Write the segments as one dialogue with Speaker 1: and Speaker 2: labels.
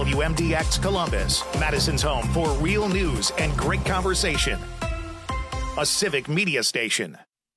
Speaker 1: WMDX Columbus, Madison's home for real news and great conversation. A civic media station.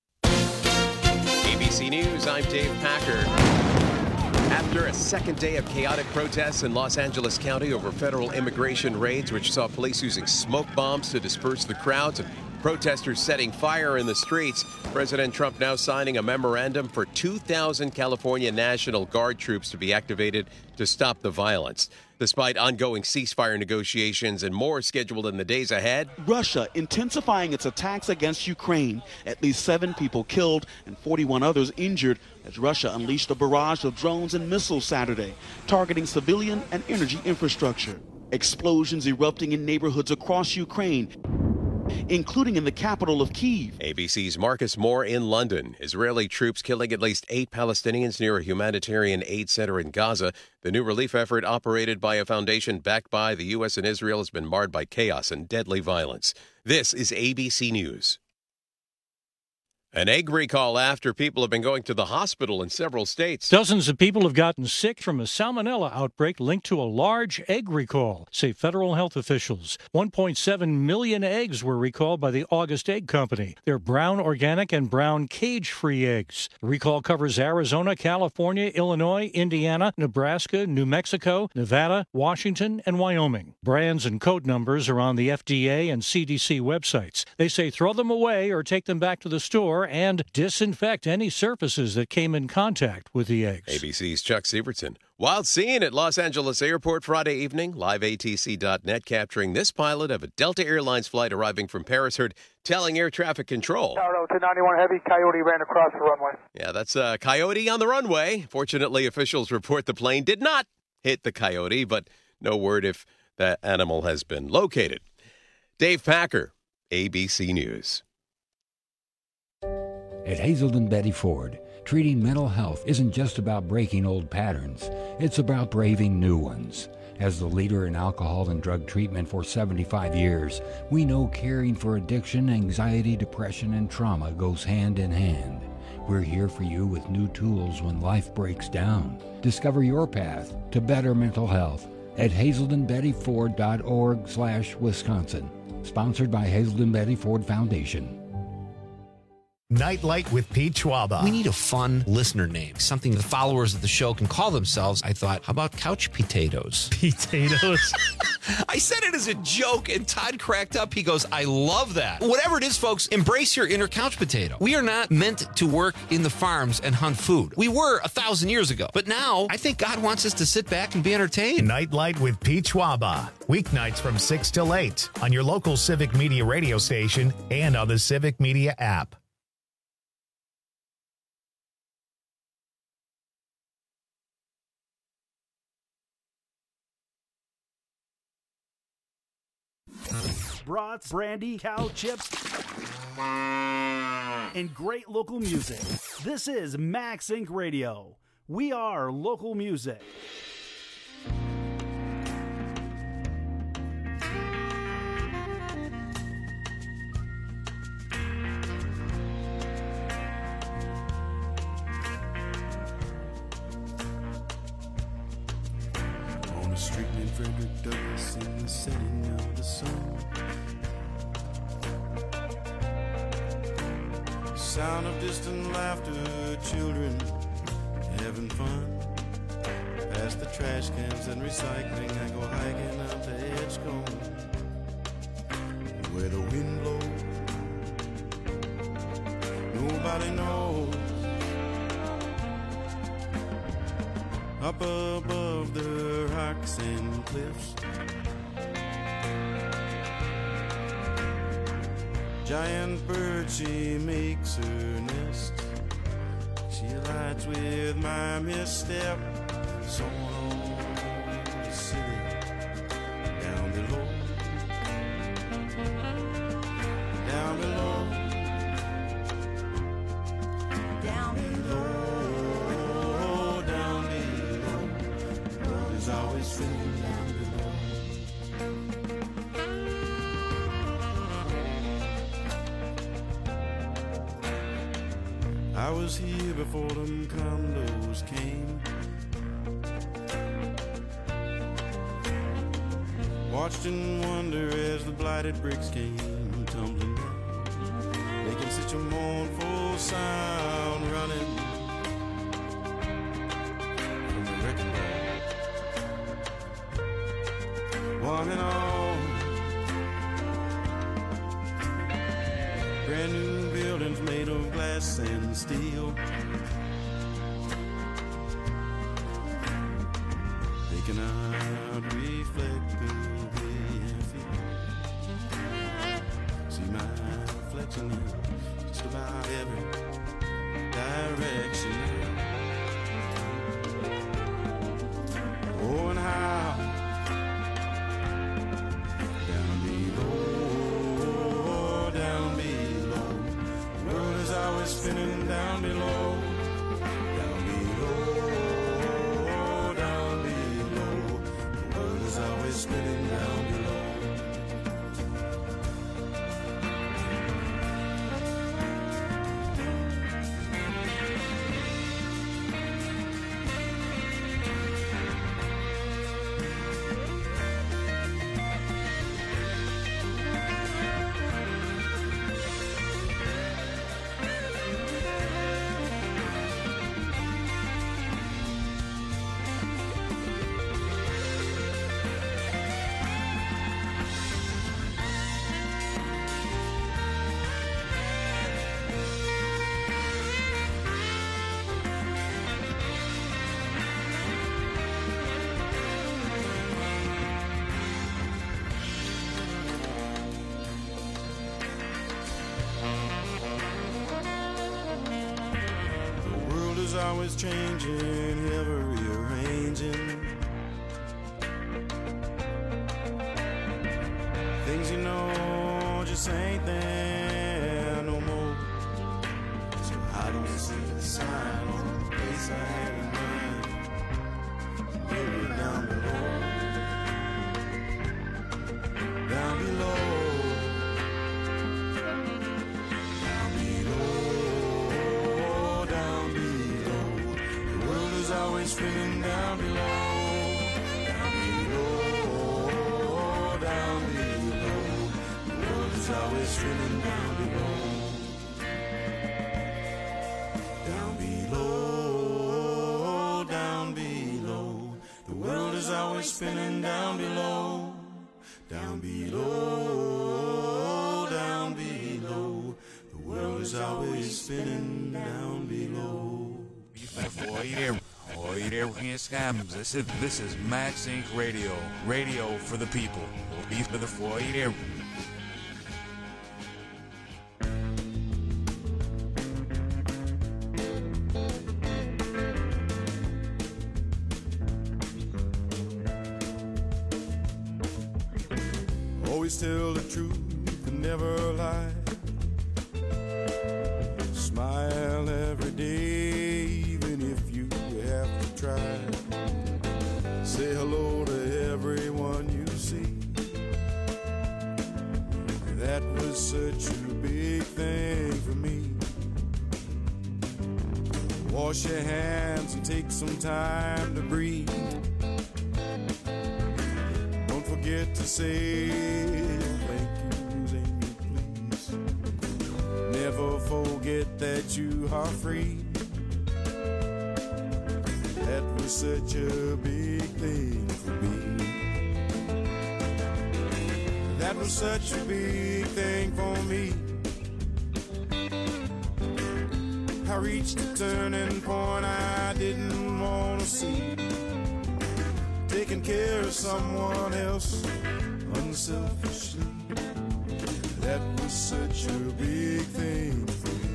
Speaker 2: ABC News, I'm Dave Packer. After a second day of chaotic protests in Los Angeles County over federal immigration raids, which saw police using smoke bombs to disperse the crowds and protesters setting fire in the streets, President Trump now signing a memorandum for 2,000 California National Guard troops to be activated to stop the violence. Despite ongoing ceasefire negotiations and more scheduled in the days ahead,
Speaker 3: Russia intensifying its attacks against Ukraine. At least 7 people killed and 41 others injured as Russia unleashed a barrage of drones and missiles Saturday, targeting civilian and energy infrastructure. Explosions erupting in neighborhoods across Ukraine, including in the capital of Kyiv.
Speaker 2: ABC's Marcus Moore in London. Israeli troops killing at least 8 Palestinians near a humanitarian aid center in Gaza. The new relief effort, operated by a foundation backed by the U.S. and Israel, has been marred by chaos and deadly violence. This is ABC News. An egg recall after people have been going to the hospital in several states.
Speaker 4: Dozens of people have gotten sick from a salmonella outbreak linked to a large egg recall, say federal health officials. 1.7 million eggs were recalled by the August Egg Company. They're brown organic and brown cage-free eggs. The recall covers Arizona, California, Illinois, Indiana, Nebraska, New Mexico, Nevada, Washington, and Wyoming. Brands and code numbers are on the FDA and CDC websites. They say throw them away or take them back to the store and disinfect any surfaces that came in contact with the eggs.
Speaker 2: ABC's Chuck Sievertson. Wild scene at Los Angeles Airport Friday evening. LiveATC.net capturing this pilot of a Delta Airlines flight arriving from Paris heard telling air traffic control.
Speaker 5: Tower 291 Heavy, Coyote ran across the runway.
Speaker 2: Yeah, that's a Coyote on the runway. Fortunately, officials report the plane did not hit the Coyote, but no word if that animal has been located. Dave Packer, ABC News.
Speaker 6: At Hazelden Betty Ford, treating mental health isn't just about breaking old patterns. It's about braving new ones. As the leader in alcohol and drug treatment for 75 years, we know caring for addiction, anxiety, depression, and trauma goes hand in hand. We're here for you with new tools when life breaks down. Discover your path to better mental health at hazeldenbettyford.org/Wisconsin. Sponsored by Hazelden Betty Ford Foundation.
Speaker 1: Nightlight with Pete Schwaba.
Speaker 7: We need a fun listener name, something the followers of the show can call themselves. I thought, how about couch potatoes?
Speaker 8: Potatoes?
Speaker 7: I said it as a joke, and Todd cracked up. He goes, I love that. Whatever it is, folks, embrace your inner couch potato. We are not meant to work in the farms and hunt food. We were 1,000 years ago. But now, I think God wants us to sit back and be entertained.
Speaker 1: Nightlight with Pete Schwaba. Weeknights from 6 till 8 on your local Civic Media radio station and on the Civic Media app.
Speaker 8: Brats, brandy, cow chips, and great local music. This is Max Inc. Radio. We are local music.
Speaker 9: On a street named Frederick Douglass in the setting of the sun, sound of distant laughter, children having fun. Past the trash cans and recycling, I go hiking up the Edgecombe. Where the wind blows, nobody knows. Up above the rocks and cliffs, giant bird, she makes her nest. She alights with my misstep, so on the city down below, down below, down below, down below. The road is always singing down below. I was here before them condos came. Watched in wonder as the blighted bricks came tumbling down, making such a mournful sound running from the wrecking ball. One and all, brand new buildings made of glass and steel, making out reflective. Just about every direction. Oh, and how down below, the world is always spinning down below, down below, the world is always spinning down below. Always changing, ever rearranging. Things you know just ain't there no more. So I don't see the sign on the place I had in mind. Maybe down below, down below. Always spinning down below, down below, down below. The world is always spinning down below, down below, down below. The world is always spinning down below, down below, down below. The world is always spinning down below. This is Max Inc. Radio. Radio for the people. For the foyer. Always tell the truth and never lie. Smile every day, even if you have to try. Say hello to everyone you see. That was such a big thing for me. Wash your hands and take some time to breathe. Don't forget to say thank yous and you please. Never forget that you are free. That was such a big thing for me. That was such a big thing for me. I reached a turning point I didn't want to see. Taking care of someone else unselfishly. That was such a big thing for me.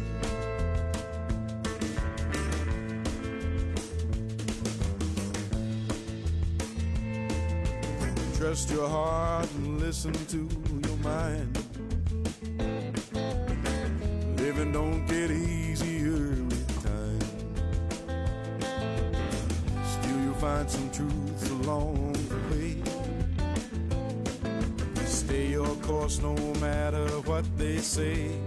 Speaker 9: Trust your heart and listen to your mind. Living don't get easier with time. Still you'll find some truth along the way. Stay your course no matter what they say.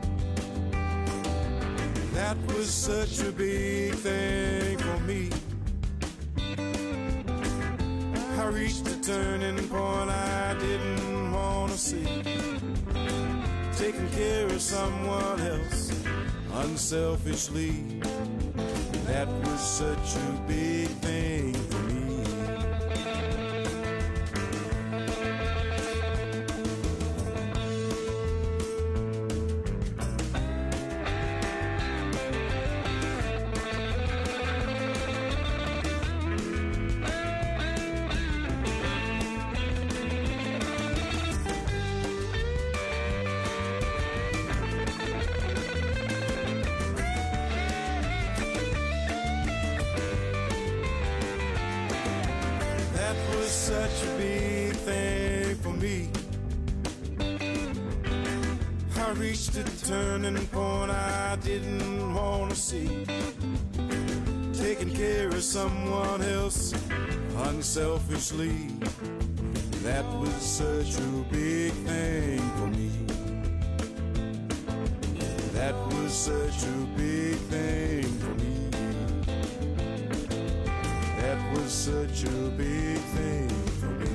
Speaker 9: That was such a big thing for me. I reached a turning point I see. Taking care of someone else unselfishly. That was such a big thing for me. Such a big thing for me. I reached a turning point I didn't want to see. Taking care of someone else unselfishly. That was such a big thing for me. That was such a big thing for me. That was such a big thing for me.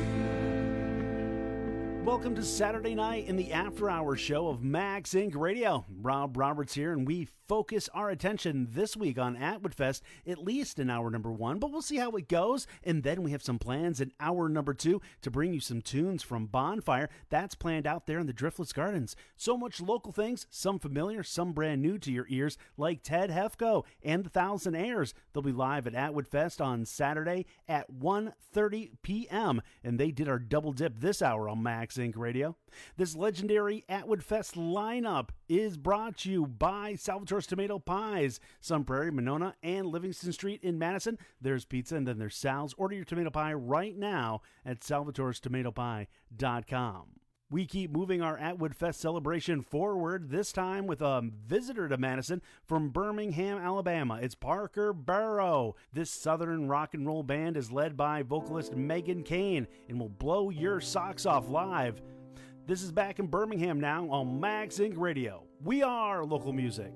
Speaker 8: Welcome to Saturday night in the After Hours show of Max Inc. Radio. Rob Roberts here, and we focus our attention this week on Atwood Fest, at least in hour number 1, but we'll see how it goes. And then we have some plans in hour number 2 to bring you some tunes from Bonfire. That's planned out there in the Driftless Gardens. So much local things, some familiar, some brand new to your ears, like Ted Hefko and the Thousand Airs. They'll be live at Atwood Fest on Saturday at 1:30 p.m. And they did our double dip this hour on Max Inc. Radio. This legendary Atwood Fest lineup is brought to you by Salvatore's Tomato Pies, Sun Prairie, Monona, and Livingston Street in Madison. There's pizza and then there's Sal's. Order your tomato pie right now at salvatorestomatoPie.com. We keep moving our Atwood Fest celebration forward, this time with a visitor to Madison from Birmingham, Alabama. It's Parker Barrow. This southern rock and roll band is led by vocalist Megan Kane and will blow your socks off live. This is back in Birmingham now on Max Inc. Radio. We are local music.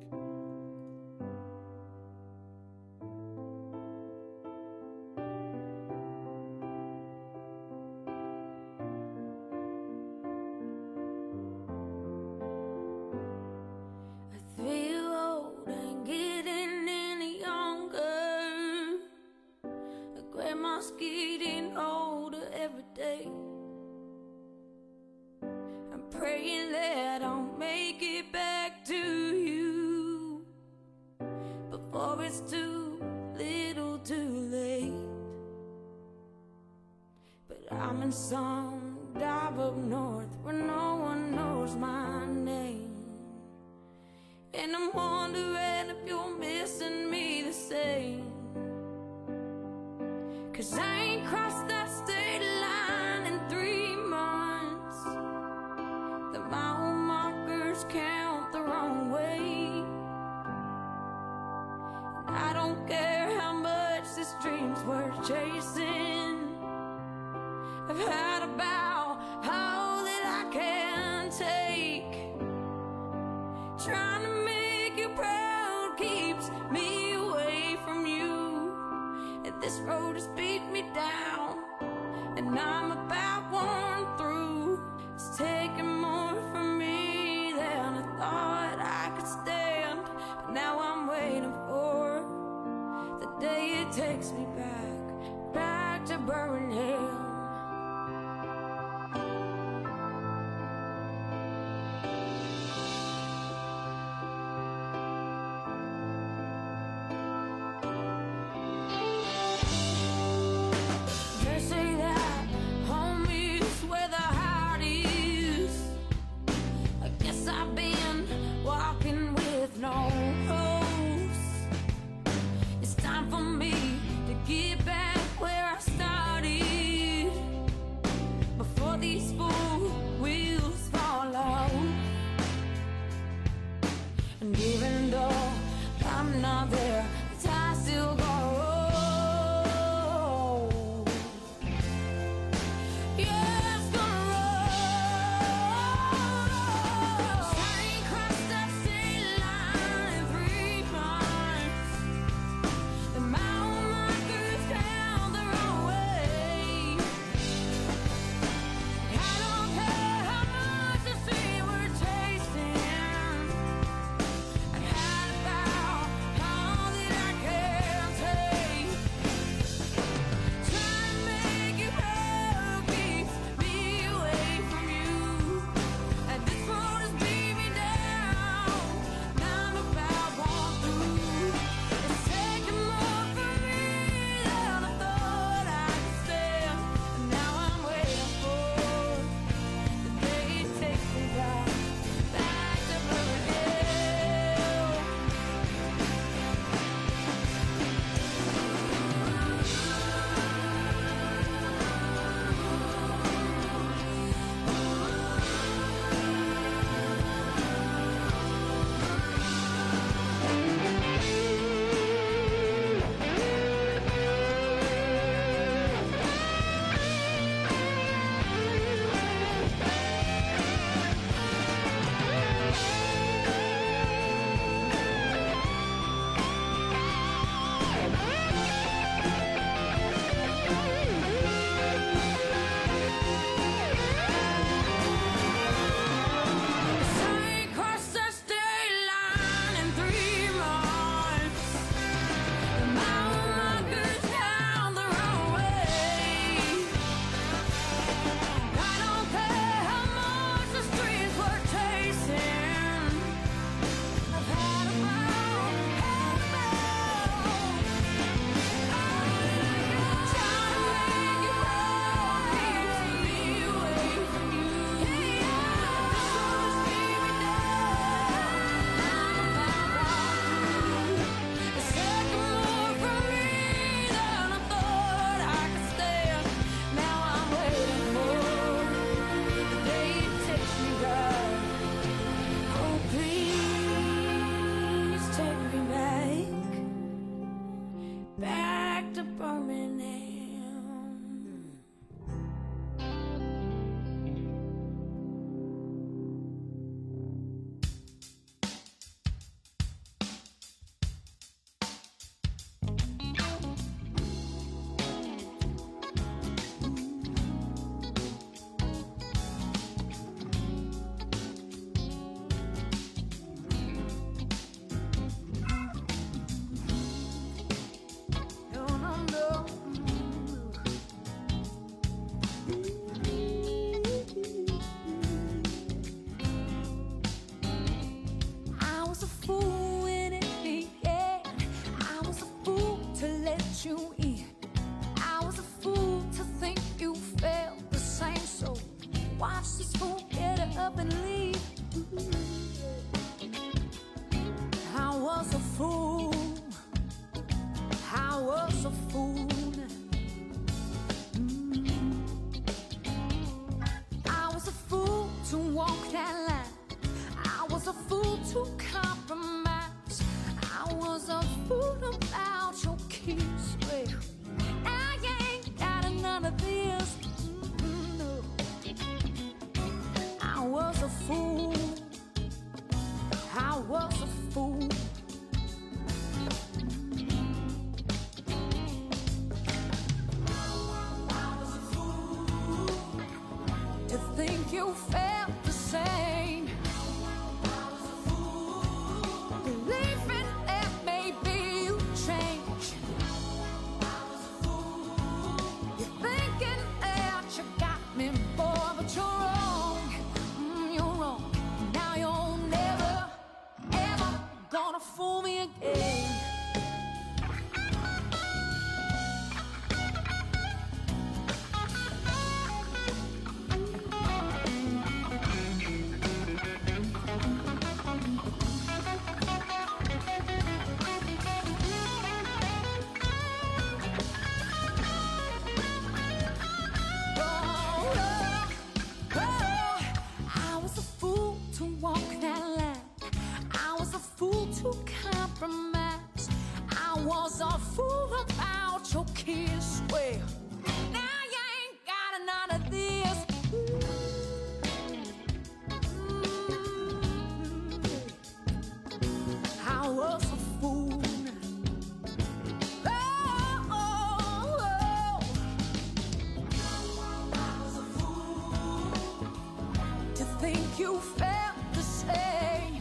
Speaker 10: Grandma's getting older every day. I'm praying that I'll make it back to you before it's too little too late. But I'm in some dive up north where no one knows my name, and I'm wondering if you're missing me the same. 'Cause I ain't crossed that state line in 3 months. The mile markers count the wrong way, and I don't care how much this dream's worth chasing. I've had about all that I can take. Trying to make you proud keeps me away from you. This road has beat me down, and I'm about worn through. It's taking more from me than I thought I could stand. But now I'm waiting for the day it takes me back to Birmingham. No hopes. It's time for me to get back where I started. watch this fool get up and leave. I was a fool. I was a fool. I was a fool to walk that line. I was a fool to compromise. I was a fool about your kiss. Well, I ain't got none of this. No. I was a fool. I was a fool. To think you felt the same. Believing that maybe you change. You're thinking that you got me, boy, but you're wrong. You're wrong. Now you're never, ever gonna fool me again. Compromise. I was a fool about your kiss. Well, now you ain't got none of this. I was a fool. I was a fool to think you felt the same.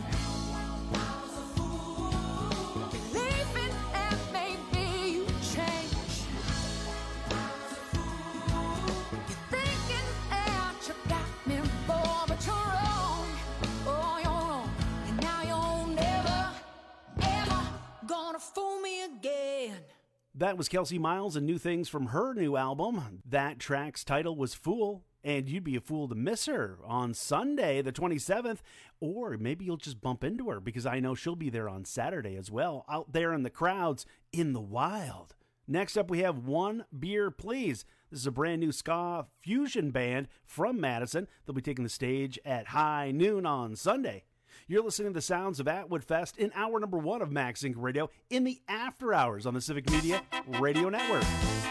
Speaker 8: That was Kelsey Miles and new things from her new album. That track's title was Fool, and you'd be a fool to miss her on Sunday, the 27th, or maybe you'll just bump into her because I know she'll be there on Saturday as well, out there in the crowds in the wild. Next up, we have One Beer Please. This is a brand new ska fusion band from Madison. They'll be taking the stage at high noon on Sunday. You're listening to the sounds of Atwood Fest in hour number 1 of Max Inc. Radio in the after hours on the Civic Media Radio Network.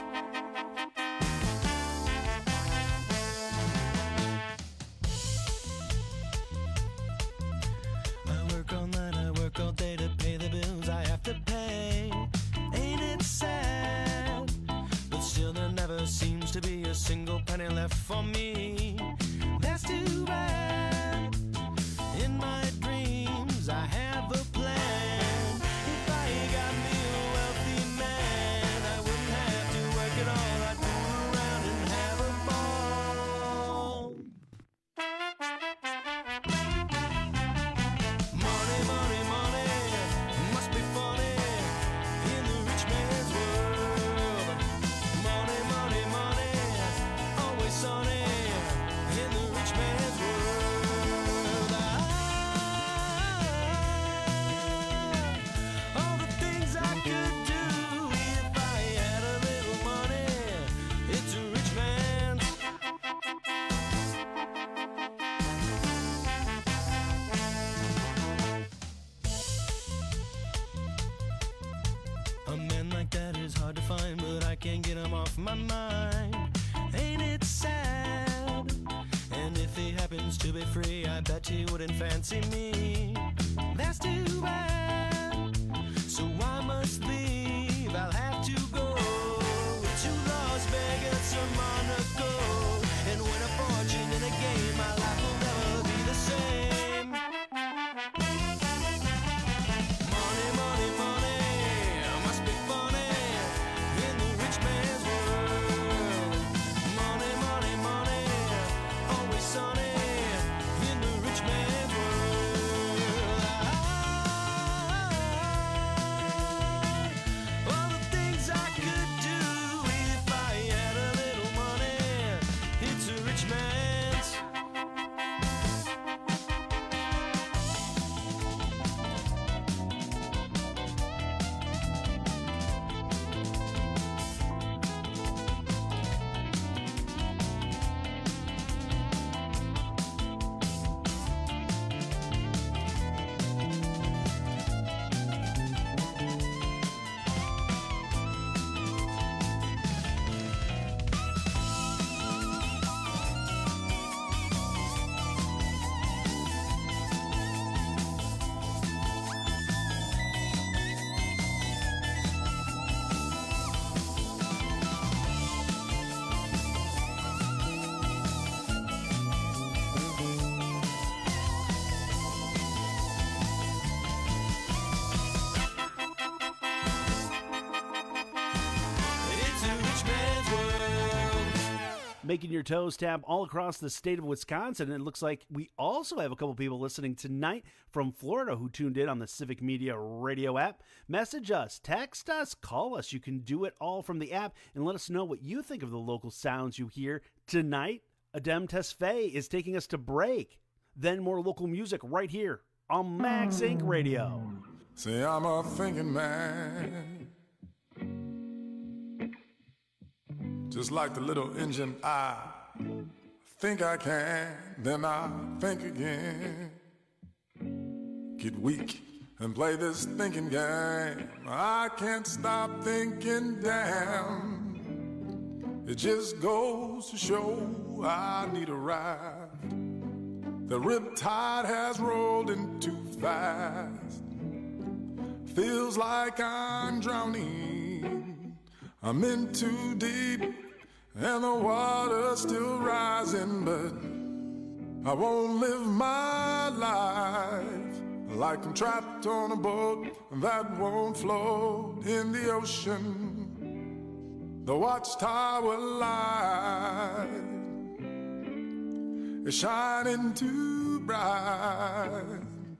Speaker 9: I work all night, I work all day to pay the bills I have to pay. Ain't it sad? But still there never seems to be a single penny left for me. That's too bad. In my dreams, I have a plan. If I got me a wealthy man, I wouldn't have to work at all. I'd fool around and have a ball. Money, money, money, must be funny in the rich man's world. Money, money, money, always sunny in the rich man's world. Hard to find, but I can't get him off my mind. Ain't it sad? And if he happens to be free, I bet he wouldn't fancy me. That's too bad. So I must leave. I'll have to go to Las Vegas or Monaco and win a fortune in a game. My life will never be the same. Money, money, money, must be funny in the rich man's world. Money, money, money, always sunny in the rich man's world. All the things I could do if I had a little money, it's a rich man's.
Speaker 8: making your toes tap all across the state of Wisconsin. And it looks like we also have a couple people listening tonight from Florida who tuned in on the Civic Media Radio app. Message us, text us, call us. You can do it all from the app and let us know what you think of the local sounds you hear tonight. Adem Tesfaye is taking us to break. Then more local music right here on Max Inc. Radio.
Speaker 9: Say I'm a thinking man, just like the little engine. I think I can, then I think again. Get weak and play this thinking game. I can't stop thinking, damn. It just goes to show I need a ride. The riptide has rolled in too fast. Feels like I'm drowning. I'm in too deep and the water's still rising, but I won't live my life like I'm trapped on a boat that won't float in the ocean. The watchtower light is shining too bright.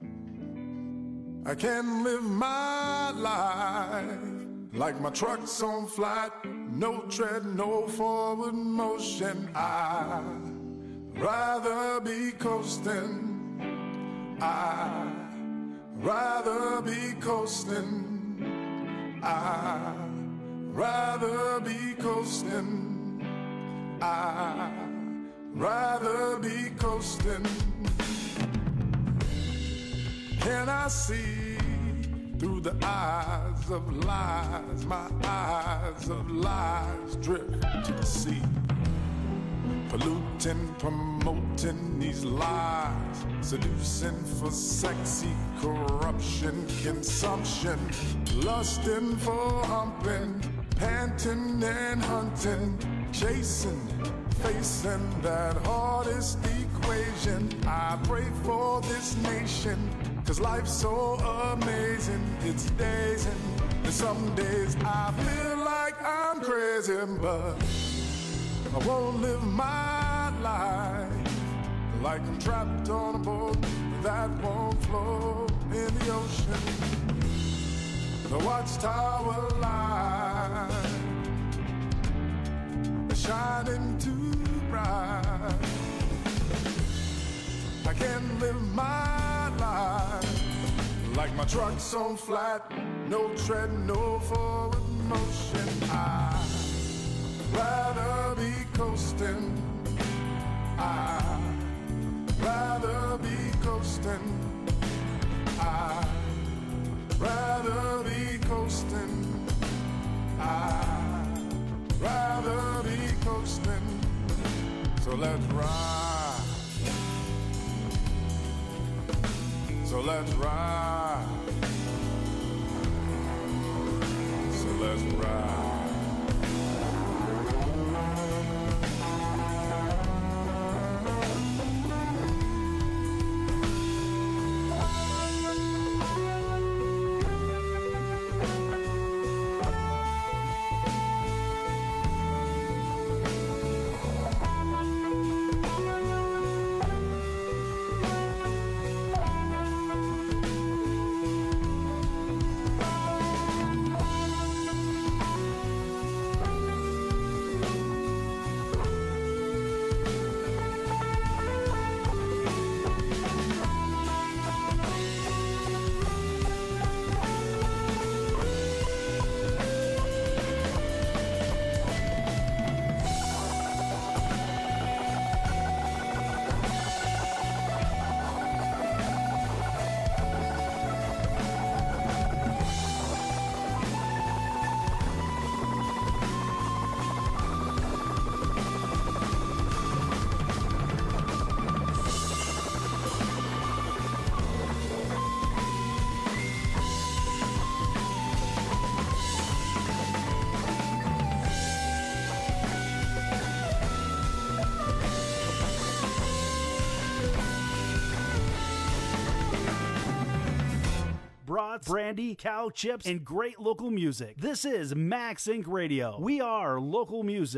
Speaker 9: I can't live my life like my truck's on flat, no tread, no forward motion. I'd rather be coasting. I'd rather be coasting. I'd rather be coasting. I'd rather be coasting. Can I see through the eyes of lies? My eyes of lies drift to the sea, polluting, promoting these lies, seducing for sexy corruption, consumption, lusting for humping, panting and hunting, chasing, facing that hardest equation. I pray for this nation, 'cause life's so amazing. It's days and some days I feel like I'm crazy, but I won't live my life like I'm trapped on a boat that won't float in the ocean. The watchtower light is shining too bright. I can't live my life like my truck's on flat, no tread, no forward motion. I'd rather be coasting. I'd rather be coasting. I'd rather be coasting. I'd rather be coasting. So let's ride. So let's ride. So let's ride.
Speaker 8: Brats, brandy, cow chips, and great local music. This is Max Inc. Radio. We are local music.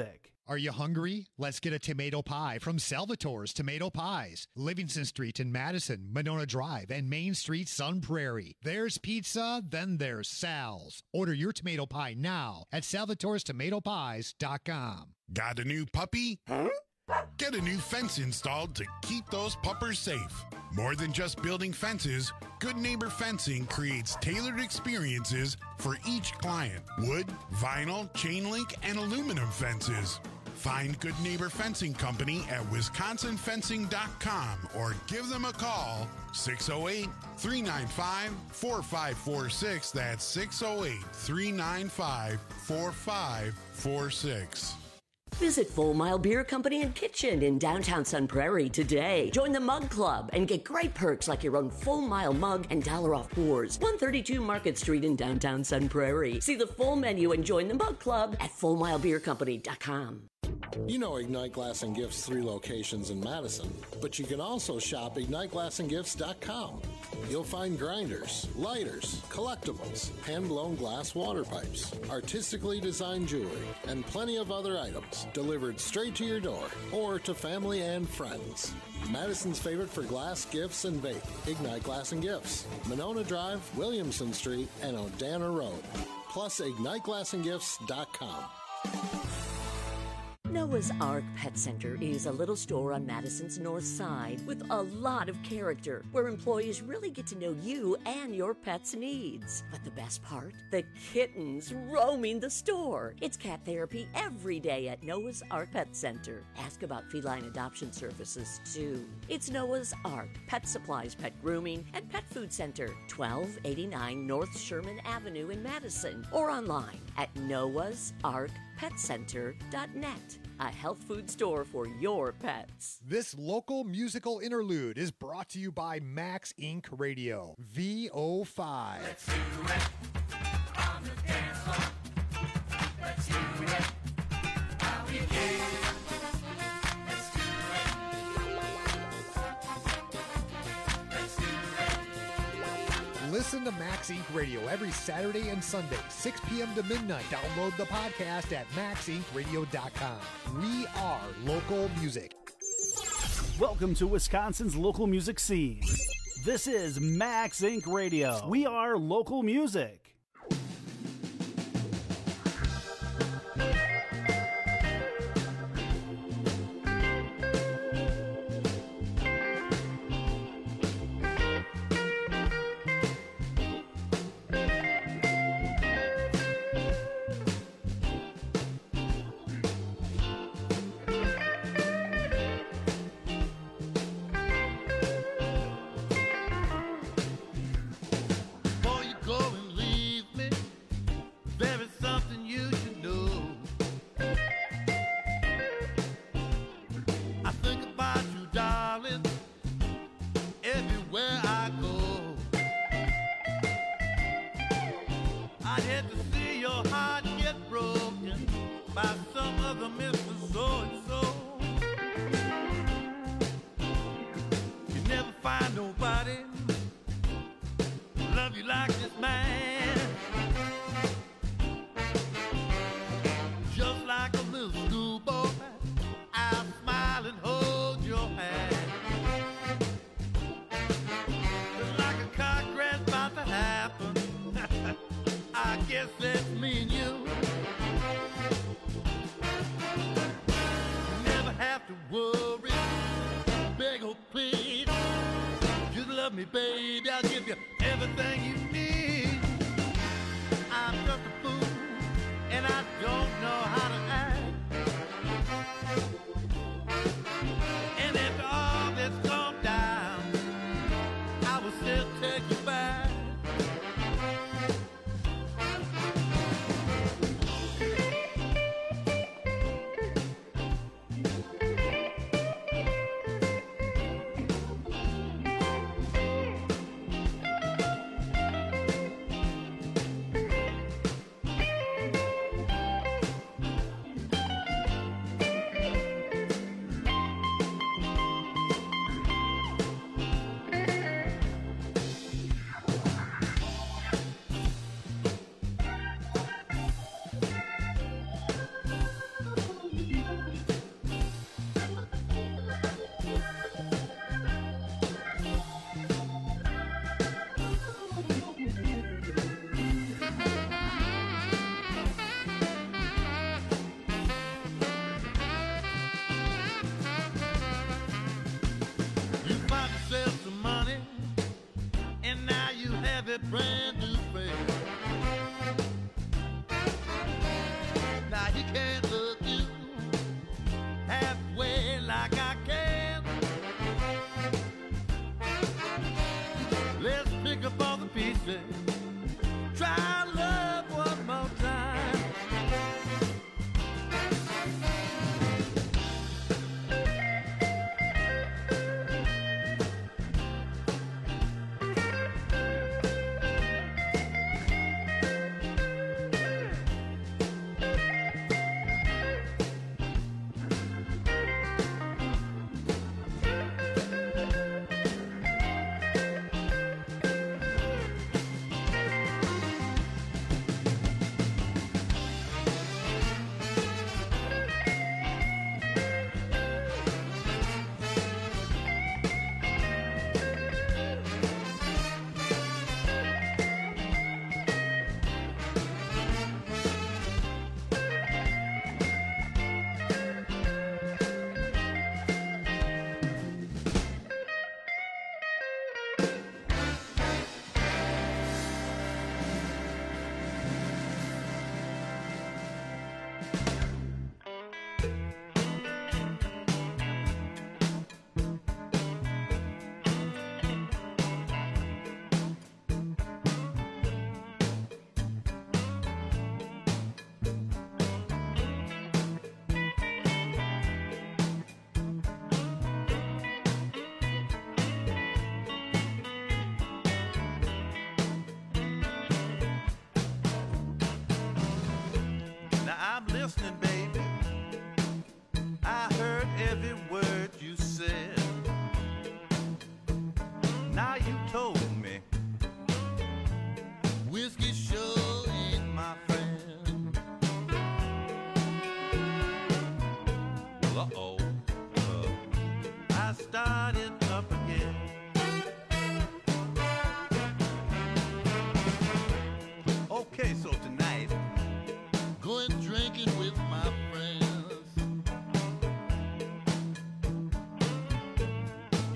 Speaker 11: Are you hungry? Let's get a tomato pie from Salvatore's Tomato Pies. Livingston Street in Madison, Monona Drive, and Main Street, Sun Prairie. There's pizza, then there's Sal's. Order your tomato pie now at salvatorestomatopies.com.
Speaker 12: Got a new puppy? Huh? Get a new fence installed to keep those puppers safe. More than just building fences, Good Neighbor Fencing creates tailored experiences for each client. Wood, vinyl, chain link, and aluminum fences. Find Good Neighbor Fencing Company at wisconsinfencing.com or give them a call, 608-395-4546. That's 608-395-4546.
Speaker 13: Visit Full Mile Beer Company and Kitchen in downtown Sun Prairie today. Join the Mug Club and get great perks like your own Full Mile mug and $1 off pours. 132 Market Street in downtown Sun Prairie. See the full menu and join the Mug Club at FullMileBeerCompany.com.
Speaker 14: You know Ignite Glass and Gifts 3 locations in Madison, but you can also shop IgniteGlassandGifts.com. You'll find grinders, lighters, collectibles, hand-blown glass water pipes, artistically designed jewelry, and plenty of other items delivered straight to your door or to family and friends. Madison's favorite for glass, gifts, and vape, Ignite Glass and Gifts, Monona Drive, Williamson Street, and Odana Road. Plus, IgniteGlassandGifts.com.
Speaker 13: Noah's Ark Pet Center is a little store on Madison's north side with a lot of character, where employees really get to know you and your pet's needs. But the best part? The kittens roaming the store. It's cat therapy every day at Noah's Ark Pet Center. Ask about feline adoption services, too. It's Noah's Ark Pet Supplies, Pet Grooming, and Pet Food Center, 1289 North Sherman Avenue in Madison, or online at noahsarkpetcenter.net. A health food store for your pets.
Speaker 11: This local musical interlude is brought to you by Max Inc. Radio, VO5.
Speaker 10: Let's do it on the dance floor. Let's do it how we can. Let's do it. Let's do it.
Speaker 11: Listen to Max Inc. Radio every Saturday and Sunday, 6 p.m. to midnight. Download the podcast at maxincradio.com. We are local music.
Speaker 8: Welcome to Wisconsin's local music scene. This is Max Inc. Radio. We are local music.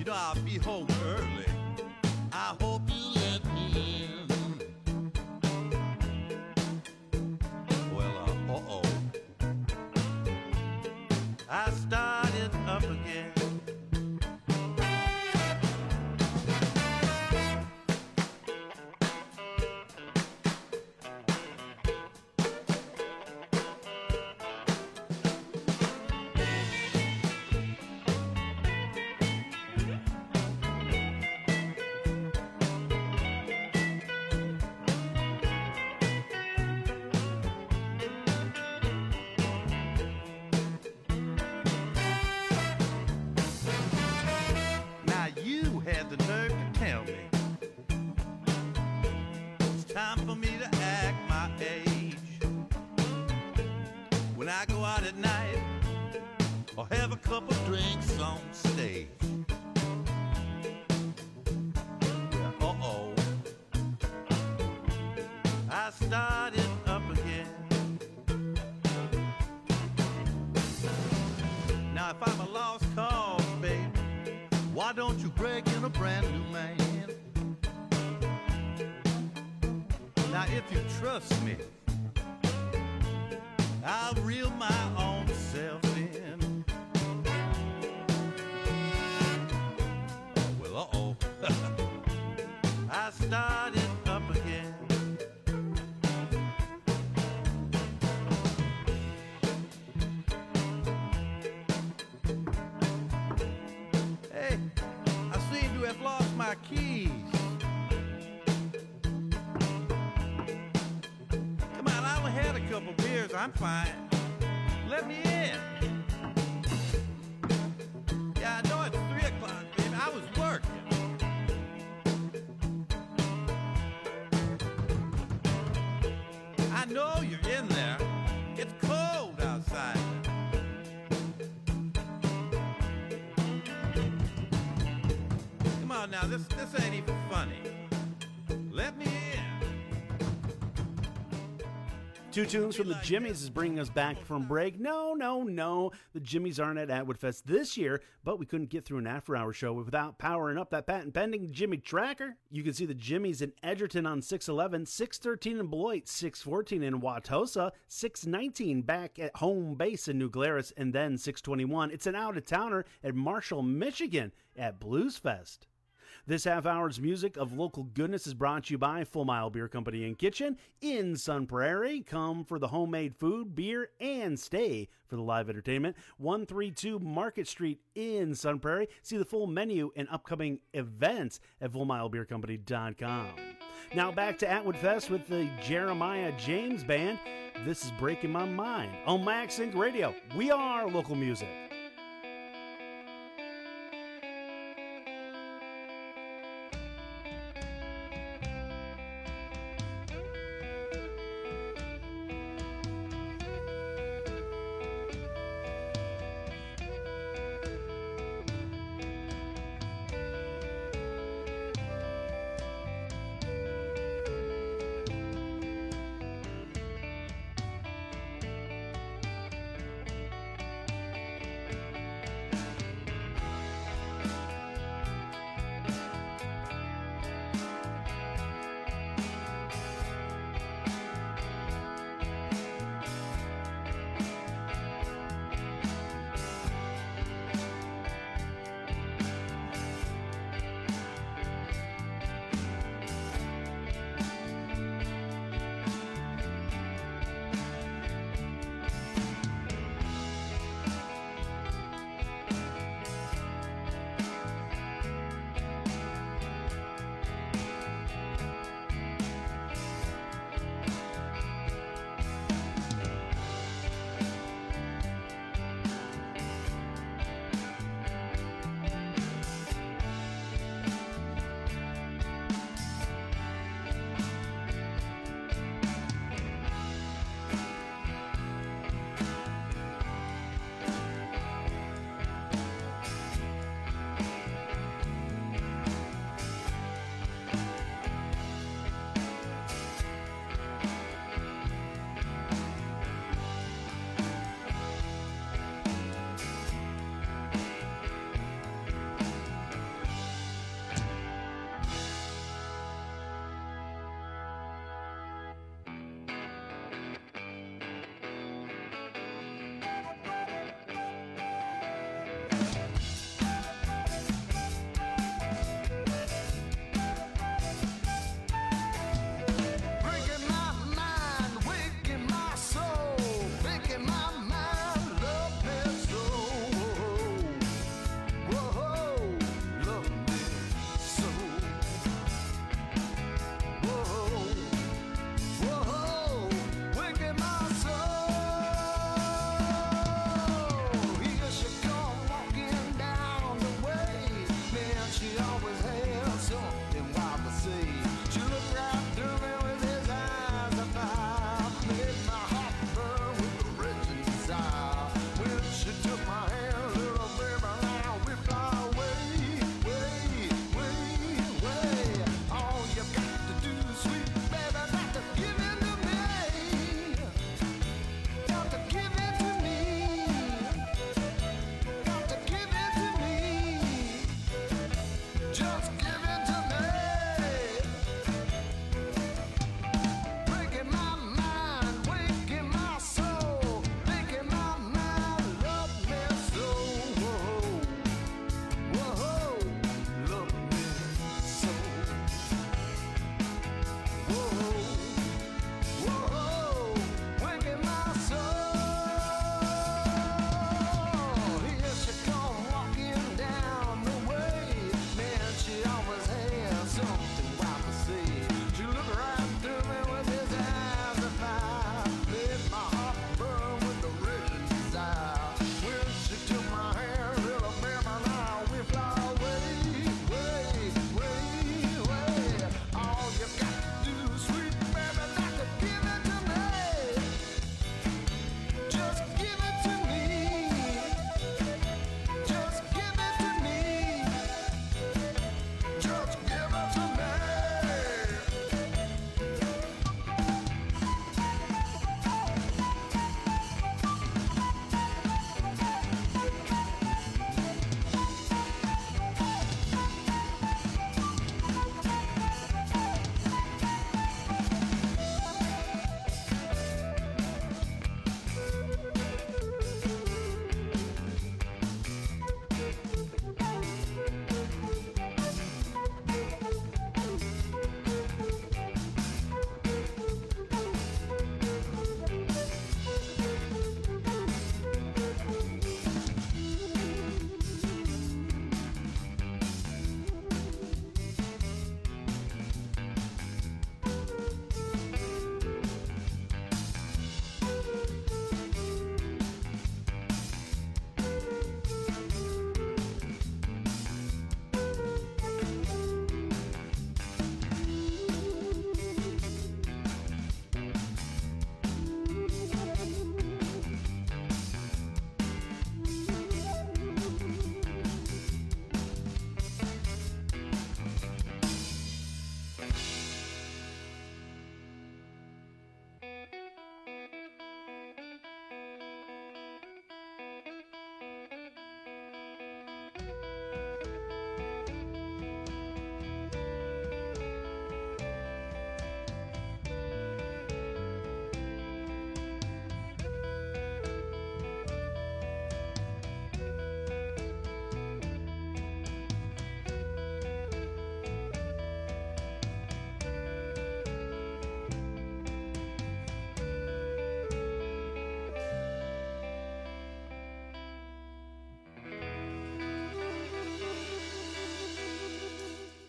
Speaker 15: know I'll be home early. I hope you let me in. Well, uh-oh. I started up again. The nerve to tell me it's time for me to act my age. When I go out at night or have a couple drinks on stage. Well, uh-oh, I started up again. Now if I'm a lost cause, baby, why don't you break in a brand new man? Now if you trust me, I'll reel my own self in. Well, uh-oh. I started up again. I've lost my keys. Come on, I only had a couple beers. I'm fine. Let me in. Yeah, I know it's 3 o'clock, baby. I was working. I know you're in there. It's cold outside. Now this ain't even funny. Let me in.
Speaker 8: Two tunes from the Jimmies is bringing us back from break. No. The Jimmies aren't at Atwood Fest this year, but we couldn't get through an after-hour show without powering up that patent-pending Jimmy Tracker. You can see the Jimmies in Edgerton on 611, 613 in Beloit, 614 in Wautosa, 619 back at home base in New Glarus, and then 621. It's an out-of-towner at Marshall, Michigan at Blues Fest. This half hour's music of local goodness is brought to you by Full Mile Beer Company and Kitchen in Sun Prairie. Come for the homemade food, beer, and stay for the live entertainment. 132 Market Street in Sun Prairie. See the full menu and upcoming events at FullMileBeerCompany.com. Now back to Atwood Fest with the Jeremiah James Band. This is Breaking My Mind on Max Inc. Radio. We are local music.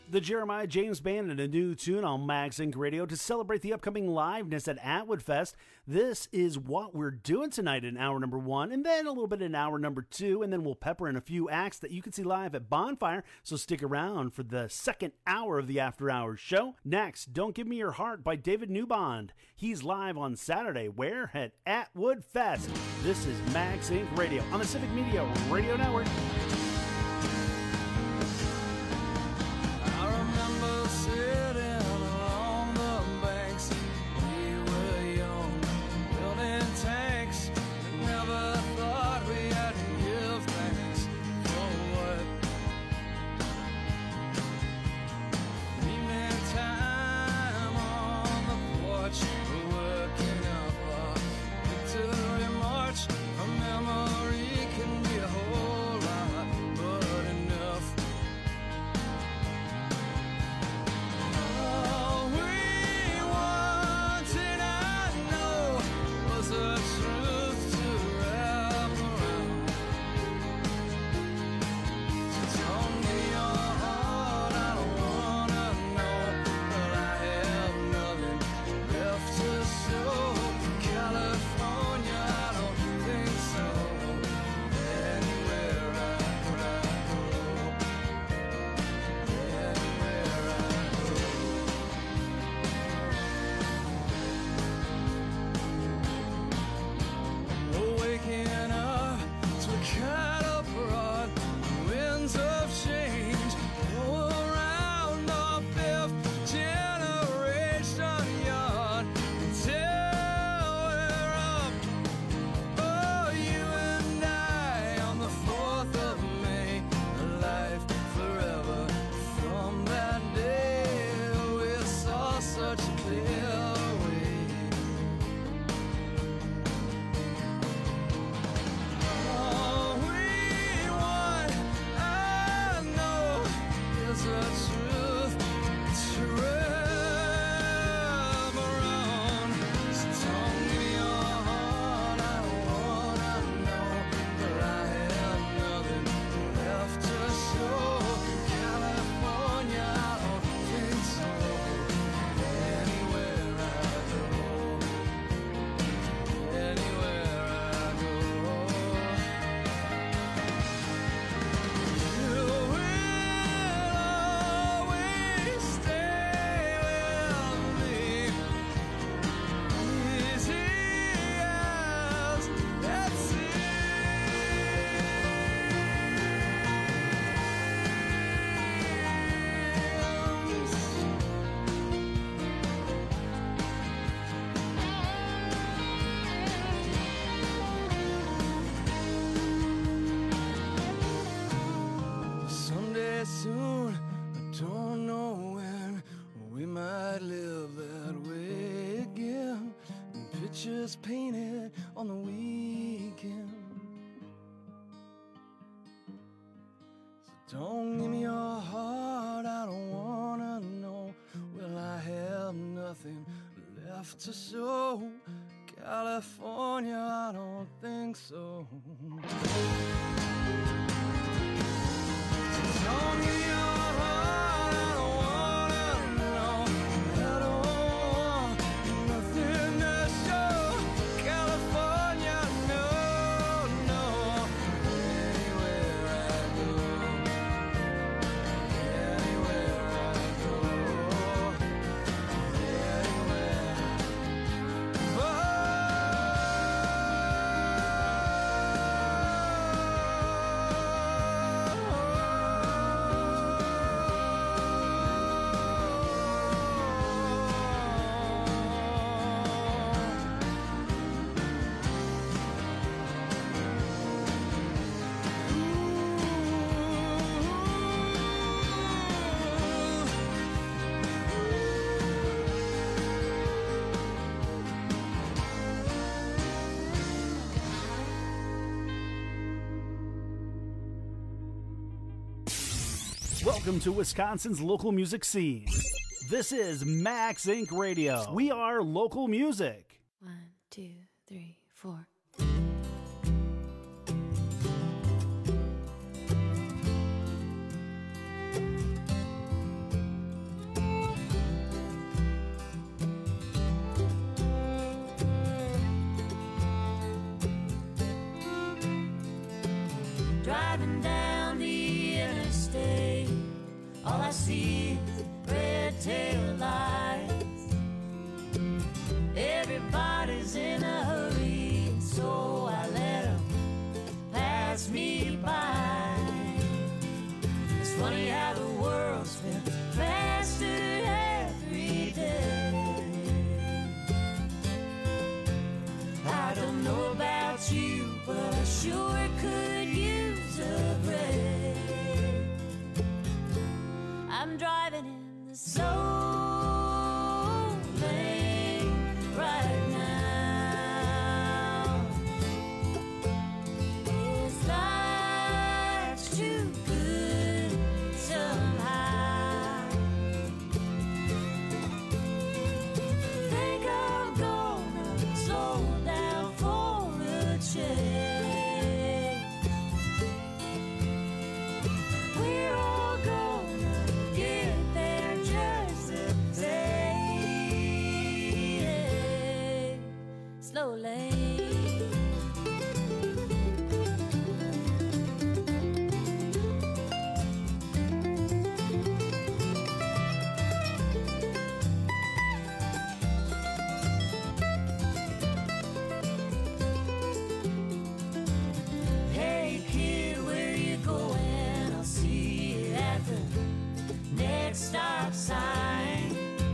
Speaker 8: The Jeremiah James Band and a new tune on Max Inc. Radio to celebrate the upcoming liveness at Atwood Fest. This is what we're doing tonight in hour number 1, and then a little bit in hour number 2, and then we'll pepper in a few acts that you can see live at Bonfire, so stick around for the second hour of the After Hours show. Next, Don't Give Me Your Heart by David Newbond. He's live on Saturday. Where? At Atwood Fest. This is Max Inc. Radio on the Civic Media Radio Network.
Speaker 10: Sitting along the banks, we were young, building tanks. Never thought we had to give thanks for what? Evening time on the porch, we're working up a victory march. A memory can be a whole lot, but enough. Painted on the weekend. So don't give me your heart, I don't wanna know. Will I have nothing left to show? California, I don't think so. So don't give me your heart, I don't wanna know. I don't want nothing to show.
Speaker 8: Welcome to Wisconsin's local music scene. This is Max Inc. Radio. We are local music.
Speaker 16: 1, 2, 3, 4.
Speaker 10: I see is red tail lights. Everybody's in a hurry, so I let them pass me by. It's funny how the world spins faster every day. I don't know about you, but I sure could use a break. I'm driving in the soul lane right now. This life's too good somehow. Think I'm gonna slow down for a change. We're all gonna get there just the same. Slowly. Hey kid, where you going? I'll see you at the next stop sign.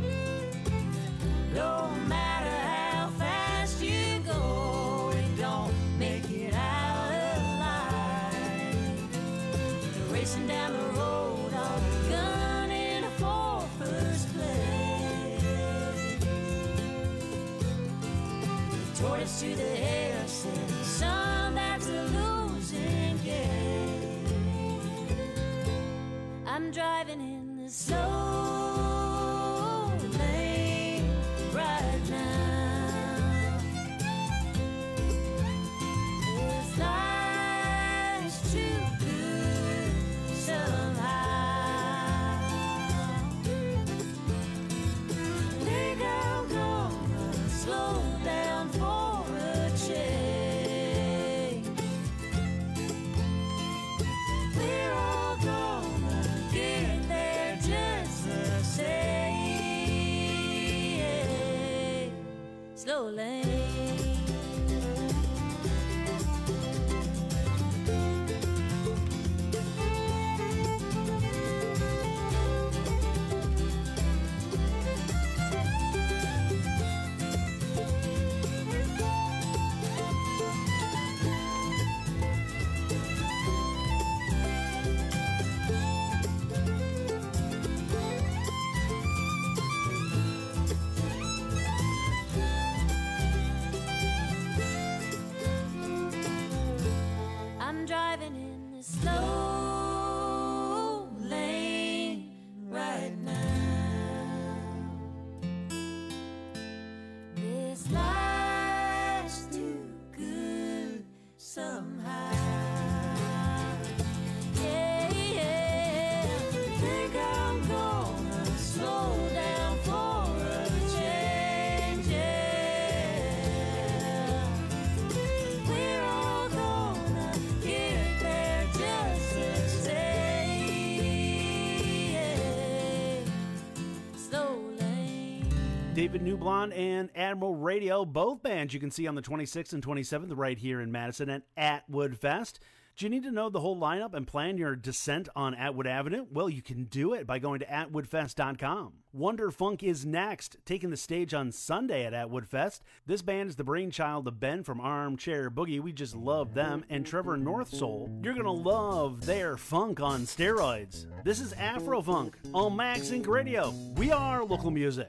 Speaker 10: No matter how fast you go, it don't make it out alive. You're racing down the road on a gun in a for first place. The tortoise to the hare said, son, that's a losing game. I'm driving in the slow lane right now. This life's too good somehow. Think I'm gonna slow down for a change. We're all gonna get there just the same. Slowly. I'm driving in the slow lane right now. This life's too good somehow. Yeah, yeah. Think I'm gonna slow down for a change. Yeah. We're all gonna get there just the same. Slowly.
Speaker 8: David Newblond and Admiral Radio, both bands you can see on the 26th and 27th right here in Madison at Atwood Fest. Do you need to know the whole lineup and plan your descent on Atwood Avenue? Well, you can do it by going to atwoodfest.com. Wonder Funk is next, taking the stage on Sunday at Atwood Fest. This band is the brainchild of Ben from Armchair Boogie. We just love them. And Trevor North Soul. You're going to love their funk on steroids. This is Afro Funk on Max Inc. Radio. We are local music.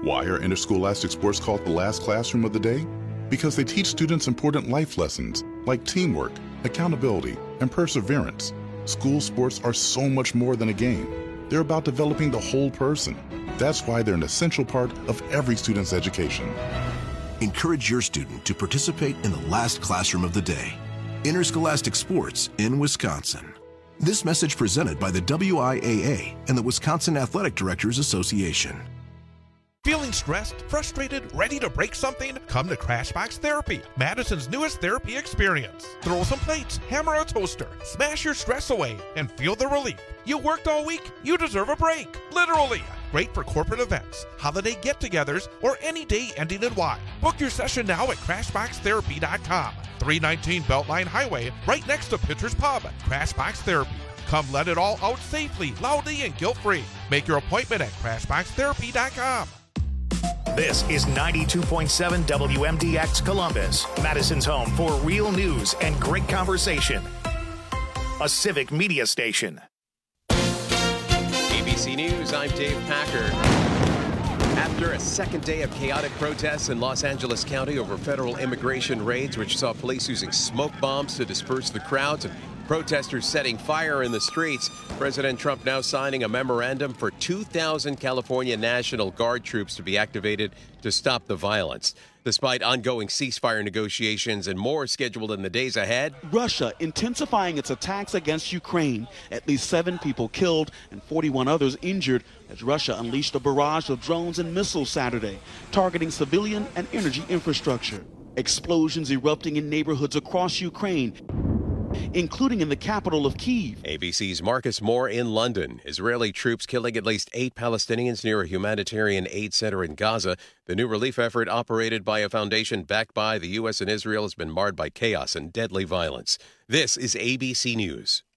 Speaker 17: Why are interscholastic sports called the last classroom of the day? Because they teach students important life lessons like teamwork, accountability, and perseverance. School sports are so much more than a game. They're about developing the whole person. That's why they're an essential part of every student's education.
Speaker 18: Encourage your student to participate in the last classroom of the day. Interscholastic sports in Wisconsin. This message presented by the WIAA and the Wisconsin Athletic Directors Association.
Speaker 19: Feeling stressed, frustrated, ready to break something? Come to Crashbox Therapy, Madison's newest therapy experience. Throw some plates, hammer a toaster, smash your stress away, and feel the relief. You worked all week, you deserve a break. Literally. Great for corporate events, holiday get-togethers, or any day ending in Y. Book your session now at CrashboxTherapy.com. 319 Beltline Highway, right next to Pitcher's Pub. Crashbox Therapy. Come let it all out safely, loudly, and guilt-free. Make your appointment at CrashboxTherapy.com.
Speaker 1: This is 92.7 WMDX Columbus, Madison's home for real news and great conversation. A civic media station.
Speaker 2: ABC News, I'm Dave Packer. After a second day of chaotic protests in Los Angeles County over federal immigration raids, which saw police using smoke bombs to disperse the crowds and protesters setting fire in the streets, President Trump now signing a memorandum for 2,000 California National Guard troops to be activated to stop the violence. Despite ongoing ceasefire negotiations and more scheduled in the days ahead,
Speaker 3: Russia intensifying its attacks against Ukraine. At least 7 people killed and 41 others injured as Russia unleashed a barrage of drones and missiles Saturday, targeting civilian and energy infrastructure. Explosions erupting in neighborhoods across Ukraine, including in the capital of Kyiv.
Speaker 2: ABC's Marcus Moore in London. Israeli troops killing at least 8 Palestinians near a humanitarian aid center in Gaza. The new relief effort, operated by a foundation backed by the U.S. and Israel, has been marred by chaos and deadly violence. This is ABC News.